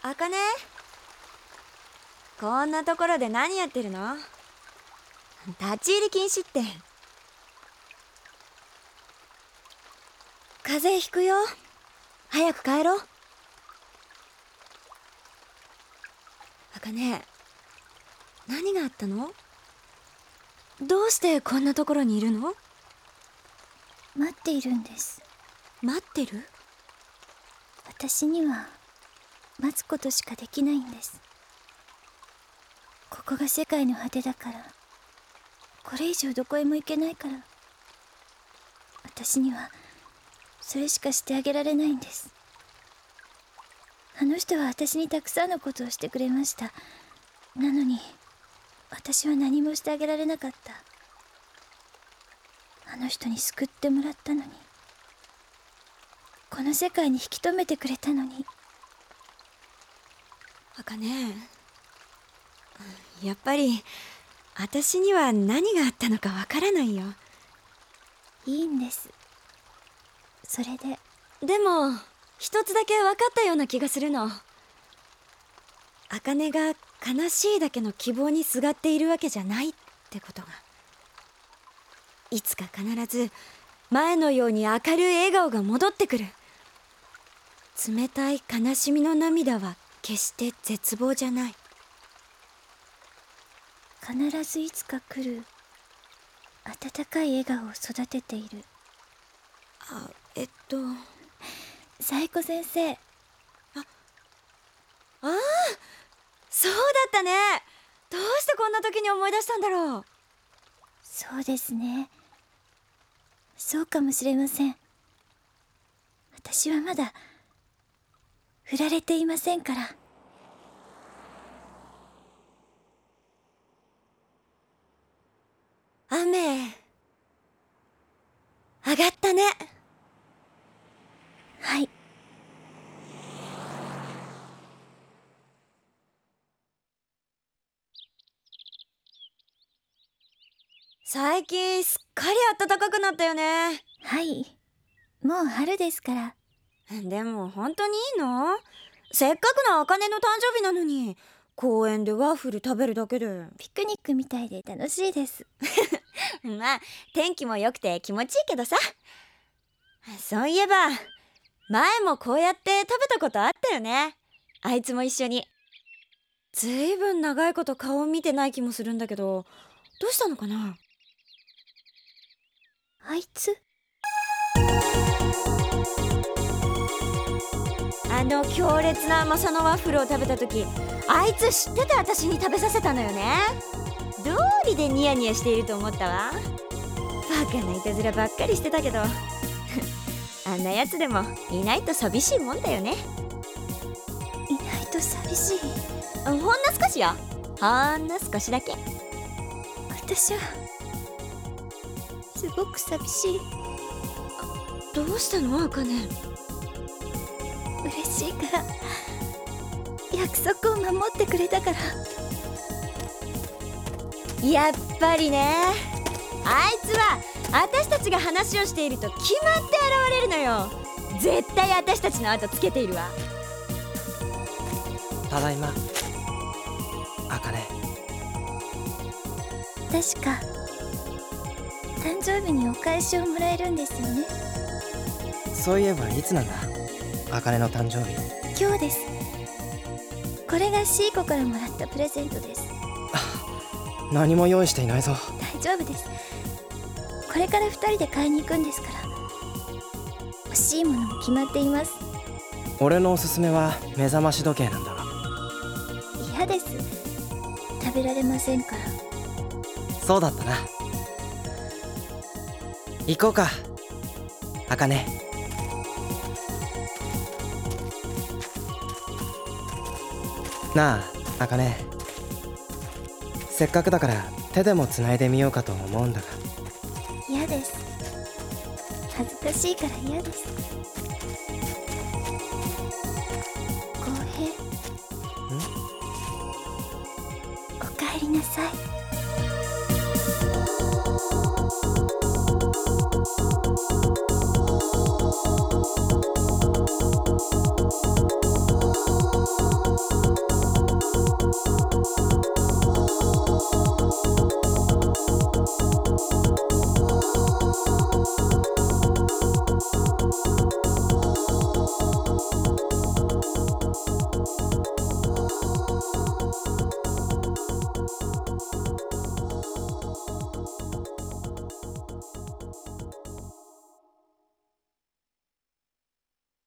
あかね、こんなところで何やってるの？立ち入り禁止って。風邪ひくよ。早く帰ろう。あかね、何があったの？どうしてこんなところにいるの？ 待っているんです。 待ってる？ 私には待つことしかできないんです。ここが世界の果てだから、これ以上どこへも行けないから、私にはそれしかしてあげられないんです。あの人は私にたくさんのことをしてくれました。なのに私は何もしてあげられなかった。あの人に救ってもらったのに、この世界に引き止めてくれたのに。 あかね、やっぱり私には何があったのかわからないよ。 いいんです。それで。 でも一つだけ分かったような気がするの。あかねが悲しいだけの希望にすがっているわけじゃないってことが。いつか必ず前のように明るい笑顔が戻ってくる。冷たい悲しみの涙は決して絶望じゃない。 必ずいつか来る温かい笑顔を育てている。冴子先生。 そうだったね。どうしてこんな時に思い出したんだろう。 そうですね。そうかもしれません。私はまだ振られていませんから。 雨上がったね。 はい。 最近すっかり暖かくなったよね。 はい。もう春ですから。 でも本当にいいの？せっかくのあかねの誕生日なのに、公園でワッフル食べるだけで。 ピクニックみたいで楽しいです。 まあ天気も良くて気持ちいいけどさ。そういえば前もこうやって食べたことあったよね。あいつも一緒に。ずいぶん長いこと顔を見てない気もするんだけど、どうしたのかな？ あいつ？ あの強烈な甘さのワッフルを食べた時、あいつ知ってて私に食べさせたのよね。どうりでニヤニヤしていると思ったわ。バカないたずらばっかりしてたけどあんなやつでもいないと寂しいもんだよね。 いないと寂しい。 ほんの少しよ。ほんの少しだけ。 私はすごく寂しい。 どうしたのあかね？ 嬉しいから、約束を守ってくれたから。 やっぱりね。あいつは私たちが話をしていると決まって現れるのよ。絶対私たちの後つけているわ。 ただいま、あかね。 確か誕生日にお返しをもらえるんですよね。 そういえばいつなんだ、あかねの誕生日。 今日です。これがシーコからもらったプレゼントです。 何も用意していないぞ。 大丈夫です。これから2人で買いに行くんですから。欲しいものも決まっています。 俺のおすすめは目覚まし時計なんだが。 嫌です。食べられませんから。 そうだったな。行こうか、あかね。なあ、あかね。せっかくだから手でもつないでみようかと思うんだが。 嫌です。恥ずかしいから嫌です。公平。おかえりなさい。